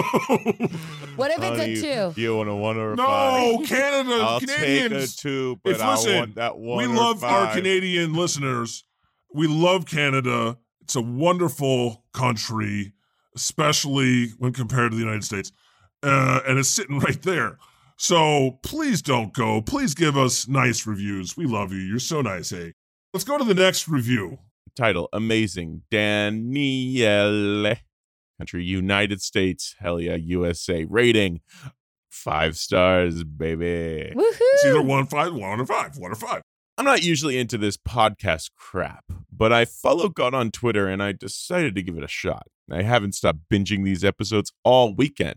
What if it's Honey, a two? You want a one or a No, five? Canada, I'll Canadians. take a two, but If, I listen, want that one we or love five. our Canadian listeners. We love Canada. It's a wonderful country, especially when compared to the United States. Uh, and it's sitting right there. So please don't go. Please give us nice reviews. We love you. You're so nice, hey. Let's go to the next review. Title, Amazing. Danielle. Country, United States. Hell yeah, U S A. Rating, five stars, baby. It's either Woohoo! one, five, one, or five, one or five. I'm not usually into this podcast crap, but I follow God on Twitter and I decided to give it a shot. I haven't stopped binging these episodes all weekend.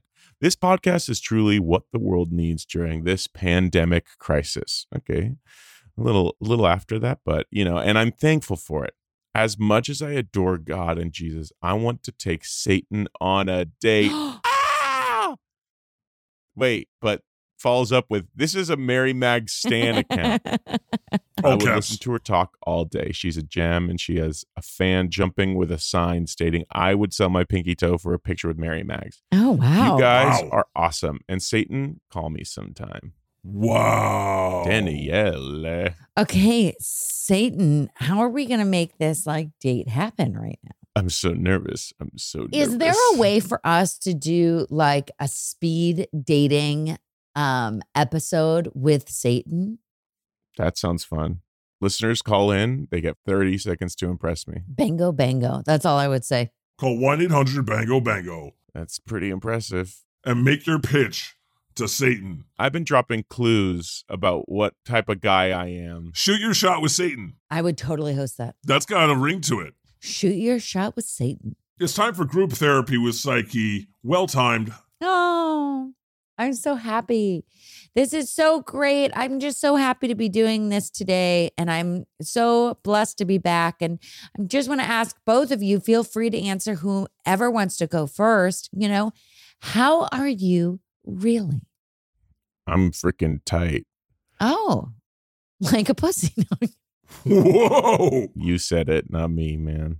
This podcast is truly what the world needs during this pandemic crisis. Okay. A little, a little after that, but you know, and I'm thankful for it. As much as I adore God and Jesus, I want to take Satan on a date. ah! Wait, but follows up with, this is a Mary Mag Stan account. I would listen to her talk all day. She's a gem, and she has a fan jumping with a sign stating, I would sell my pinky toe for a picture with Mary Mags. Oh, wow. You guys Wow. are awesome. And Satan, call me sometime. Wow. Danielle. Okay, Satan, how are we going to make this like date happen right now? I'm so nervous. I'm so nervous. Is there a way for us to do like a speed dating um episode with Satan? That sounds fun. Listeners call in. They get thirty seconds to impress me. Bango, bango. That's all I would say. Call one eight hundred bango bango That's pretty impressive. and make your pitch to Satan. I've been dropping clues about what type of guy I am. Shoot your shot with Satan. I would totally host that. That's got a ring to it. Shoot your shot with Satan. It's time for group therapy with Psyche. Well timed. Oh, I'm so happy. This is so great. I'm just so happy to be doing this today. And I'm so blessed to be back. And I just want to ask both of you, feel free to answer whoever wants to go first. You know, how are you really? I'm freaking tight. Oh, like a pussy. Whoa. You said it, not me, man.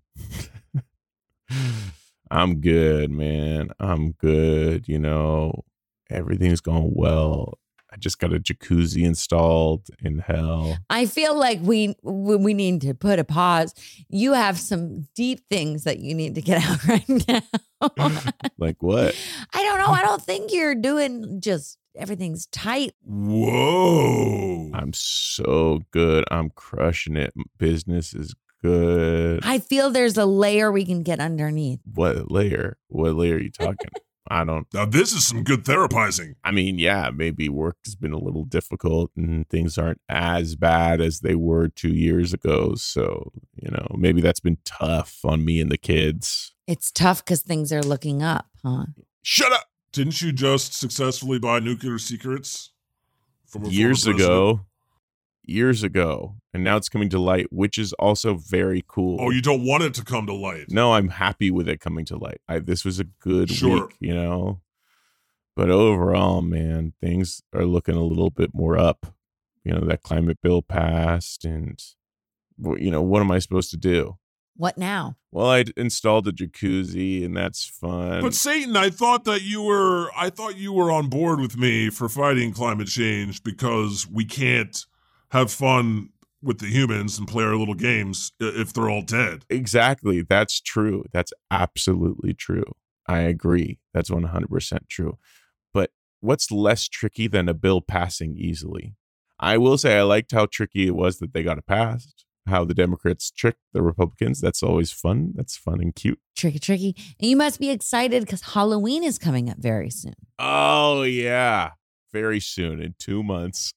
I'm good, man. I'm good. You know, everything's going well. I just got a jacuzzi installed in hell. I feel like we we need to put a pause. You have some deep things that you need to get out right now. Like what? I don't know. I don't think you're doing just everything's tight. Whoa. I'm so good. I'm crushing it. Business is good. I feel there's a layer we can get underneath. What layer? What layer are you talking? I don't. Now this is some good therapizing. I mean, yeah, maybe work has been a little difficult and things aren't as bad as they were two years ago. So, you know, maybe that's been tough on me and the kids. It's tough because things are looking up, huh? Shut up. Didn't you just successfully buy nuclear secrets from a Years former president? ago, years ago, and now it's coming to light, which is also very cool. Oh, you don't want it to come to light. No, I'm happy with it coming to light. I, this was a good Sure. week, you know. But overall, man, things are looking a little bit more up. You know, that climate bill passed, and well, you know, what am I supposed to do? What now? Well, I installed a jacuzzi, and that's fun. But Satan, I thought that you were I thought you were on board with me for fighting climate change because we can't have fun with the humans and play our little games if they're all dead. Exactly. That's true. That's absolutely true. I agree. That's one hundred percent true. But what's less tricky than a bill passing easily? I will say I liked how tricky it was that they got it passed, how the Democrats tricked the Republicans. That's always fun. That's fun and cute. Tricky, tricky. And you must be excited because Halloween is coming up very soon. Oh, yeah. Very soon, in two months.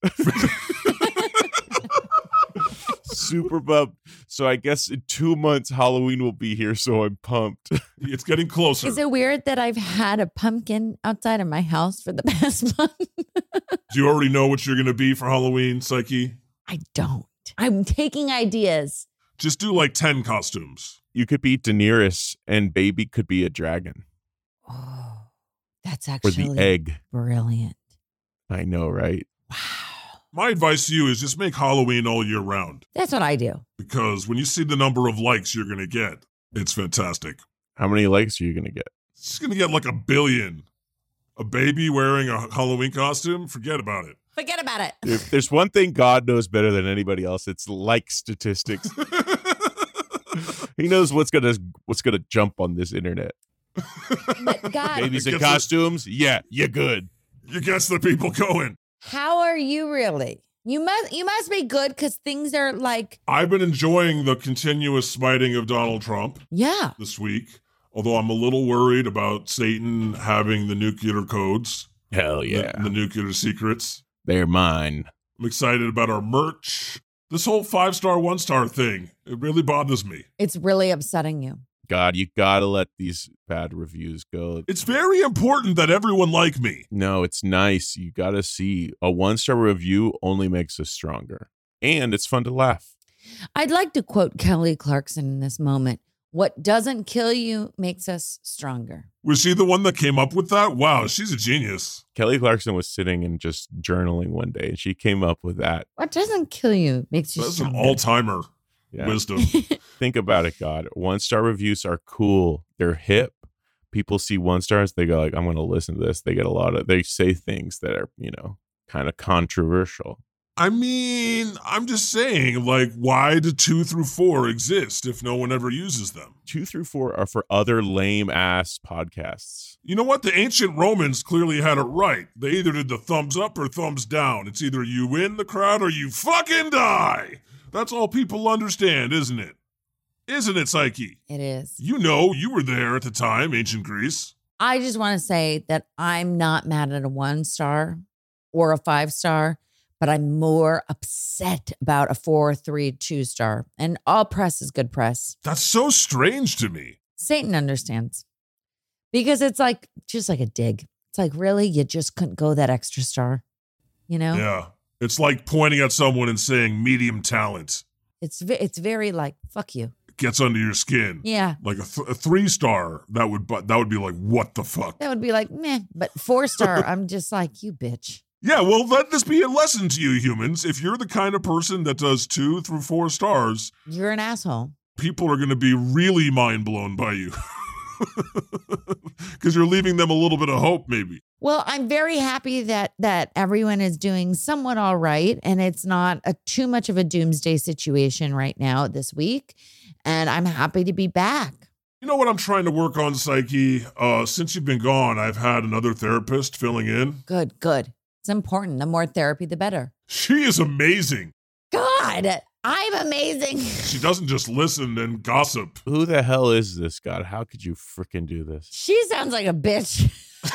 Super pumped. So I guess in two months, Halloween will be here, so I'm pumped. It's getting closer. Is it weird that I've had a pumpkin outside of my house for the past month? Do you already know what you're going to be for Halloween, Psyche? I don't. I'm taking ideas. Just do like ten costumes. You could be Daenerys, and baby could be a dragon. Oh, that's Or actually the egg. brilliant. I know, right? Wow. My advice to you is just make Halloween all year round That's what I do. because when you see the number of likes you're going to get, it's fantastic. How many likes are you going to get? It's going to get like a billion. A baby wearing a Halloween costume? Forget about it. Forget about it. If there's one thing God knows better than anybody else, it's like statistics. He knows what's gonna what's gonna jump on this internet. But God, Babies in Gets it- costumes, yeah, you're good. You gets the people going. how are you really? You must you must be good because things are like, I've been enjoying the continuous smiting of Donald Trump yeah. this week, although I'm a little worried about Satan having the nuclear codes, Hell the- yeah, the, nuclear secrets. they're mine. I'm excited about our merch. This whole five-star, one-star thing, it really bothers me. It's really upsetting you. God, you gotta let these bad reviews go. It's very important that everyone like me. No, it's nice. You gotta see a one-star review only makes us stronger. And it's fun to laugh. I'd like to quote Kelly Clarkson in this moment. What doesn't kill you makes us stronger. Was she the one that came up with that? Wow, she's a genius. Kelly Clarkson was sitting and just journaling one day, and she came up with that. What doesn't kill you makes you That's stronger. an all-timer Yeah. wisdom. Think about it, God. One-star reviews are cool. They're hip. People see one stars, they go like, I'm going to listen to this. They get a lot of, they say things that are, you know, kind of controversial. I mean, I'm just saying, like, why do two through four exist if no one ever uses them? Two through four are for other lame ass podcasts. You know what? The ancient Romans clearly had it right. They either did the thumbs up or thumbs down. It's either you win the crowd or you fucking die. That's all people understand, isn't it? Isn't it, Psyche? It is. You know, you were there at the time, ancient Greece. I just want to say that I'm not mad at a one star or a five star, but I'm more upset about a four, three, two star. And all press is good press. That's so strange to me. Satan understands because it's like just like a dig. It's like, really? You just couldn't go that extra star, you know? Yeah. It's like pointing at someone and saying medium talent. It's ve- it's very like, fuck you. It gets under your skin. Yeah. Like a, th- a three star, that would bu- that would be like, what the fuck? That would be like, meh. But four star, I'm just like, you bitch. Yeah, well, let this be a lesson to you humans. If you're the kind of person that does two through four stars, You're an asshole. people are going to be really mind blown by you. Because you're leaving them a little bit of hope, maybe. Well, I'm very happy that that everyone is doing somewhat all right, and it's not a too much of a doomsday situation right now this week. And I'm happy to be back. You know what I'm trying to work on, Psyche? Uh, since you've been gone, I've had another therapist filling in. Good, good. It's important. The more therapy, the better. She is amazing. God, I'm amazing. She doesn't just listen and gossip. Who the hell is this, God? How could you freaking do this? She sounds like a bitch.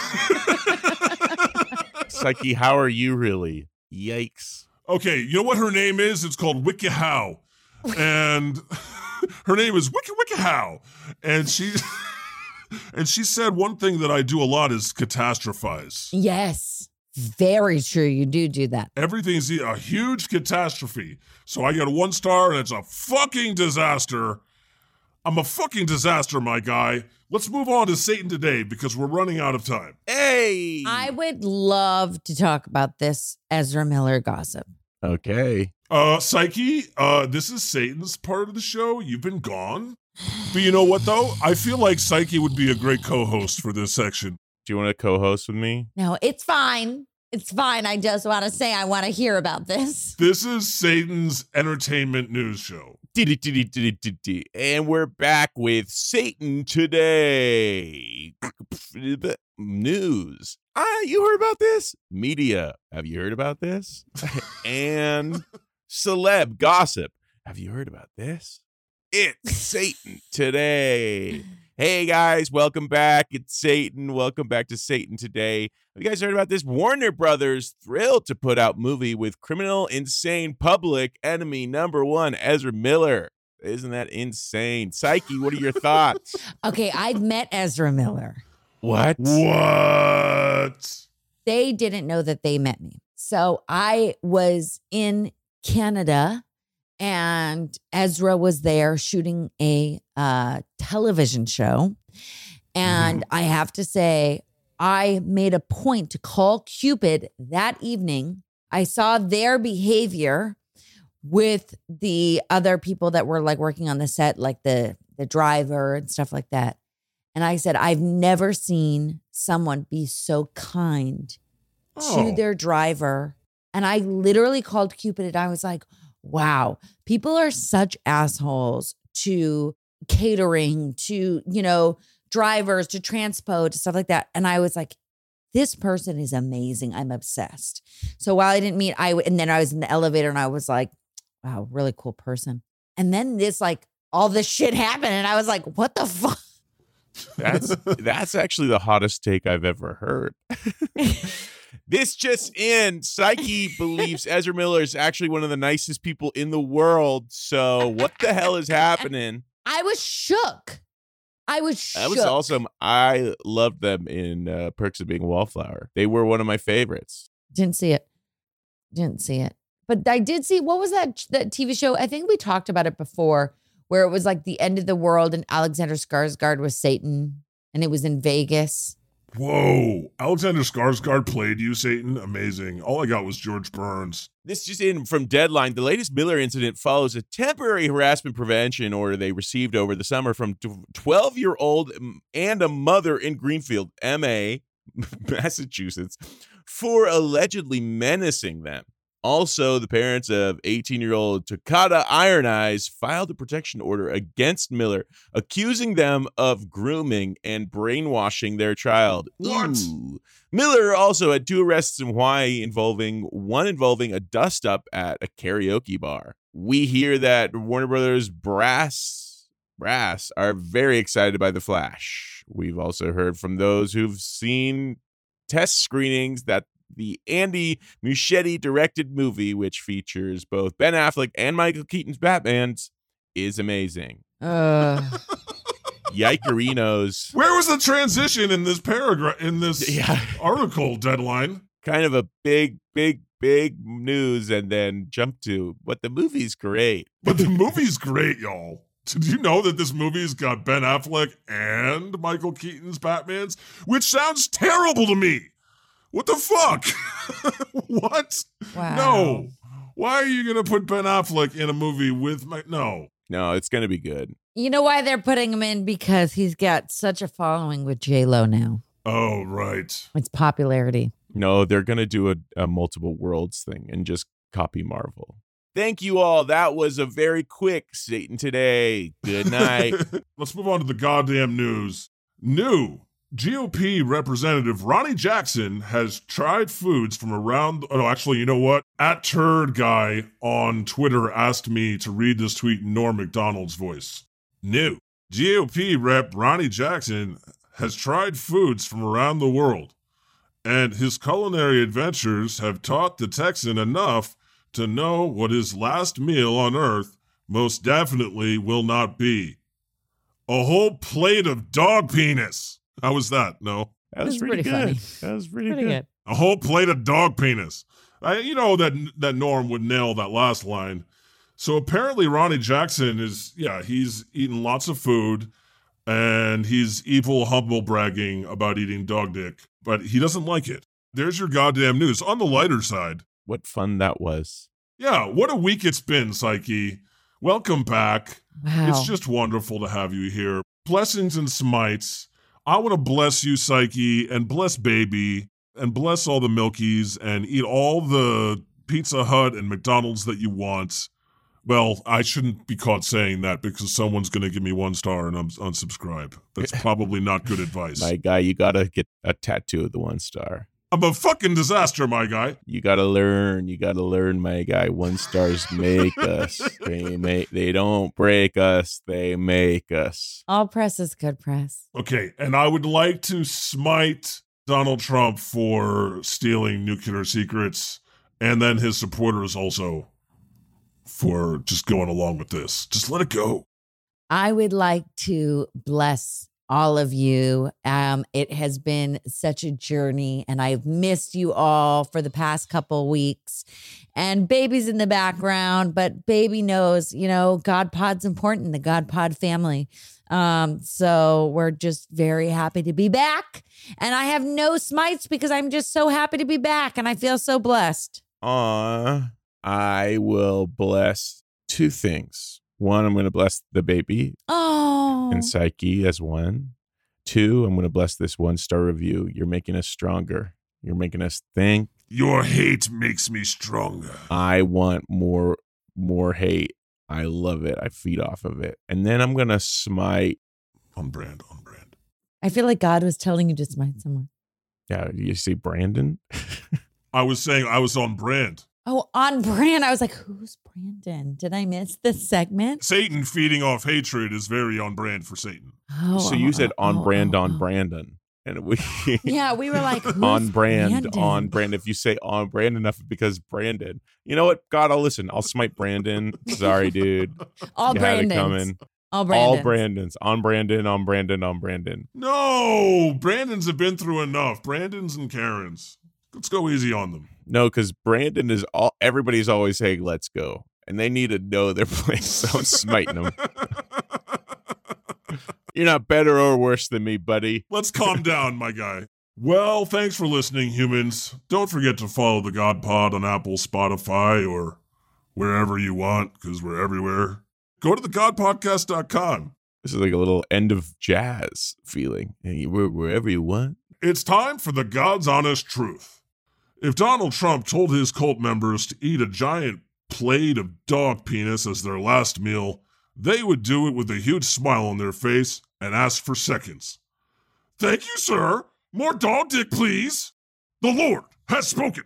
Psyche, how are you really? Yikes. Okay, you know what her name is? It's called Wiki How. And her name is Wiki Wiki How. And she and she said one thing that I do a lot is catastrophize. Yes, very true. You do do that. Everything's a huge catastrophe. So I get a one star and it's a fucking disaster. I'm a fucking disaster, my guy. Let's move on to Satan today because we're running out of time. Hey! I would love to talk about this Ezra Miller gossip. Okay. Uh, Psyche, uh, this is Satan's part of the show. You've been gone. But you know what, though? I feel like Psyche would be a great co-host for this section. Do you want to co-host with me? No, it's fine. It's fine. I just want to say I want to hear about this. This is Satan's entertainment news show. And we're back with Satan Today. News. Ah, you heard about this? Media. Have you heard about this? And celeb gossip. Have you heard about this? It's Satan Today. Hey guys, welcome back. It's Satan. Welcome back to Satan Today. Have you guys heard about this? Warner Brothers thrilled to put out movie with criminal, insane, public enemy number one, Ezra Miller. Isn't that insane? Psyche, what are your thoughts? Okay, I've met Ezra Miller. What? What? They didn't know that they met me. So I was in Canada and Ezra was there shooting a uh, television show. And I have to say, I made a point to call Cupid that evening. I saw their behavior with the other people that were like working on the set, like the, the driver and stuff like that. And I said, I've never seen someone be so kind Oh. to their driver. And I literally called Cupid and I was like, wow, people are such assholes to catering, to, you know, drivers, to transpo, to stuff like that. And I was like, this person is amazing. I'm obsessed. So while I didn't meet, I, and then I was in the elevator and I was like, wow, really cool person. And then this, like, all this shit happened. And I was like, what the fuck? That's that's actually the hottest take I've ever heard. This just in, Psyche believes Ezra Miller is actually one of the nicest people in the world. So what the hell is happening? I was shook. I was shook. That was awesome. I loved them in uh, Perks of Being a Wallflower. They were one of my favorites. Didn't see it. Didn't see it. But I did see, what was that that T V show? I think we talked about it before, where it was like the end of the world and Alexander Skarsgård was Satan and it was in Vegas. Whoa. Alexander Skarsgård played you, Satan? Amazing. All I got was George Burns. This just in from Deadline. The latest Miller incident follows a temporary harassment prevention order they received over the summer from twelve-year-old and a mother in Greenfield, M A, Massachusetts, for allegedly menacing them. Also, the parents of eighteen-year-old Takata Iron Eyes filed a protection order against Miller, accusing them of grooming and brainwashing their child. What? Ooh. Miller also had two arrests in Hawaii, involving one involving a dust-up at a karaoke bar. We hear that Warner Brothers brass brass are very excited by The Flash. We've also heard from those who've seen test screenings that the Andy Muschietti directed movie, which features both Ben Affleck and Michael Keaton's Batman, is amazing. Uh. Yikerinos. Where was the transition in this paragraph, in this Yeah. article, Deadline? Kind of a big, big, big news, and then jump to, but the movie's great. But the movie's great, y'all. Did you know that this movie's got Ben Affleck and Michael Keaton's Batmans? Which sounds terrible to me. What the fuck? What? Wow. No. Why are you going to put Ben Affleck in a movie with my... No. No, it's going to be good. You know why they're putting him in? Because he's got such a following with J-Lo now. Oh, right. It's popularity. No, they're going to do a, a multiple worlds thing and just copy Marvel. Thank you all. That was a very quick Satan Today. Good night. Let's move on to the goddamn news. New G O P Representative Ronnie Jackson has tried foods from around... Oh, actually, you know what? At Turd Guy on Twitter asked me to read this tweet in Norm Macdonald's voice. New G O P Rep Ronnie Jackson has tried foods from around the world, and his culinary adventures have taught the Texan enough to know what his last meal on Earth most definitely will not be. A whole plate of dog penis. How was that? No? That was That's pretty, pretty good. funny. That was pretty, Pretty good. good. A whole plate of dog penis. I, you know that that Norm would nail that last line. So apparently Ronnie Jackson is, yeah, he's eaten lots of food, and he's evil humble bragging about eating dog dick, but he doesn't like it. There's your goddamn news. On the lighter side, What fun that was. yeah, what a week it's been, Psyche. Welcome back. Wow. It's just wonderful to have you here. Blessings and smites. I want to bless you, Psyche, and bless Baby, and bless all the Milkies, and eat all the Pizza Hut and McDonald's that you want. Well, I shouldn't be caught saying that because someone's going to give me one star and un- unsubscribe. That's probably not good advice. My guy, you got to get a tattoo of the one star. I'm a fucking disaster, my guy. You got to learn. You got to learn, my guy. One stars make us. They make. They don't break us. They make us. All press is good press. Okay, and I would like to smite Donald Trump for stealing nuclear secrets, and then his supporters also for just going along with this. Just let it go. I would like to bless all of you. Um, it has been such a journey, and I've missed you all for the past couple weeks. And Baby's in the background, but Baby knows, you know, God Pod's important, the God Pod family. Um, so we're just very happy to be back. And I have no smites because I'm just so happy to be back, and I feel so blessed. Aw, I will bless two things. One, I'm going to bless the baby Oh, and Psyche as one. Two, I'm going to bless this one star review. You're making us stronger. You're making us think. Your hate makes me stronger. I want more, more hate. I love it. I feed off of it. And then I'm going to smite. On brand, on brand. I feel like God was telling you to smite someone. Yeah, you see Brandon? I was saying I was on brand. Oh, on brand. I was like, who's Brandon? Did I miss this segment? Satan feeding off hatred is very on brand for Satan. Oh, So you said oh, on oh, brand, oh, on oh. Brandon. And we Yeah, we were like, who's on brand, Brandon? on brand. If you say on brand enough, because Brandon, you know what? God, I'll listen. I'll smite Brandon. Sorry, dude. All You had it Brandons. coming. All Brandons. All Brandons. On Brandon, on Brandon, on Brandon. No, Brandons have been through enough. Brandons and Karens. Let's go easy on them. No, because Brandon is all, everybody's always saying, let's go. And they need to know their place, so I'm smiting them. You're not better or worse than me, buddy. Let's calm down, my guy. Well, thanks for listening, humans. Don't forget to follow the God Pod on Apple, Spotify, or wherever you want, because we're everywhere. Go to the god podcast dot com. This is like a little end of jazz feeling. Hey, wherever you want. It's time for the God's honest truth. If Donald Trump told his cult members to eat a giant plate of dog penis as their last meal, they would do it with a huge smile on their face and ask for seconds. Thank you, sir. More dog dick, please. The Lord has spoken.